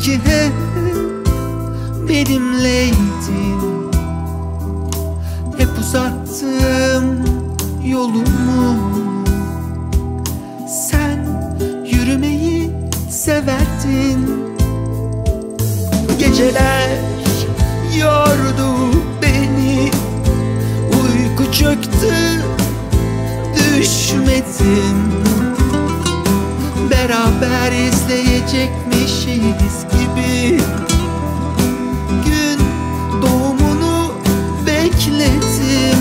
Sanki hep benimleydin. Hep uzattım yolumu. Sen yürümeyi severdin. Geceler yordu beni, uyku çöktü, düşmedim. Beraber izleyecekmişiz gibi gün doğumunu bekledim.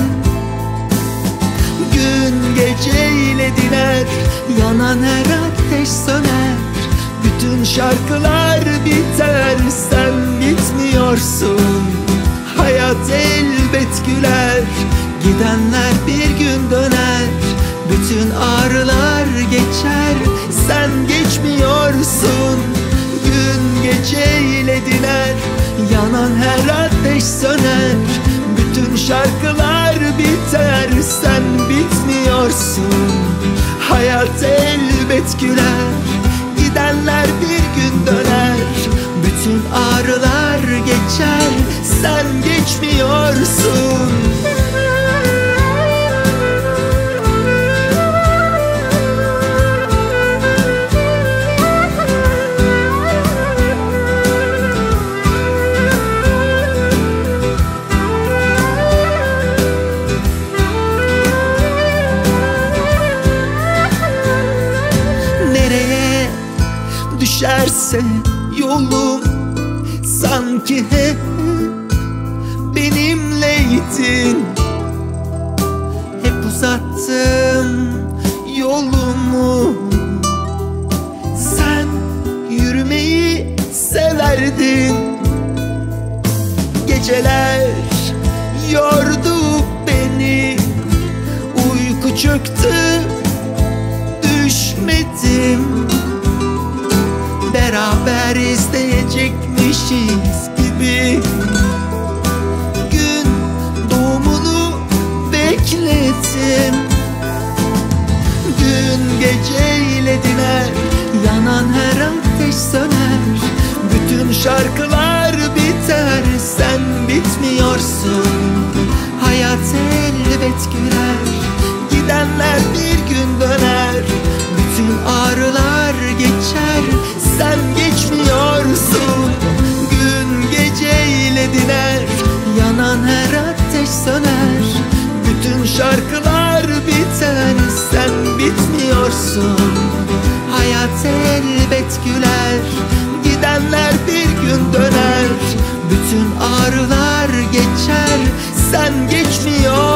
Gün geceyle diner, yanan her ateş söner. Bütün şarkılar biter, sen bitmiyorsun. Hayat elbet güler, gidenler bir gün döner. Bütün ağrılar geçer, sen geçmiyorsun. Gün geceyle diner, yanan her ateş söner. Bütün şarkılar biter, sen bitmiyorsun. Hayat elbet güler, gidenler bir gün döner. Bütün ağrılar geçer, sen geçmiyorsun. Nereye düşerse yolum, sanki hep benimleydin. Hep uzattım yolumu. Sen yürümeyi severdin. Geceler yordu beni, uyku çöktü, düşmedim. Beraber izleyecekmişiz gibi gün doğumunu bekledim. Gün geceyle diner, yanan her ateş söner. Bütün şarkılar biter, sen bitmiyorsun. Hayat elbet güler, gidenler bir gün döner. Bütün ağrılar geçer, sen geçmiyorsun. Gün geceyle diner, yanan her ateş söner. Bütün şarkılar biter, sen bitmiyorsun. Hayat elbet güler, gidenler bir gün döner. Bütün ağrılar geçer, sen geçmiyorsun.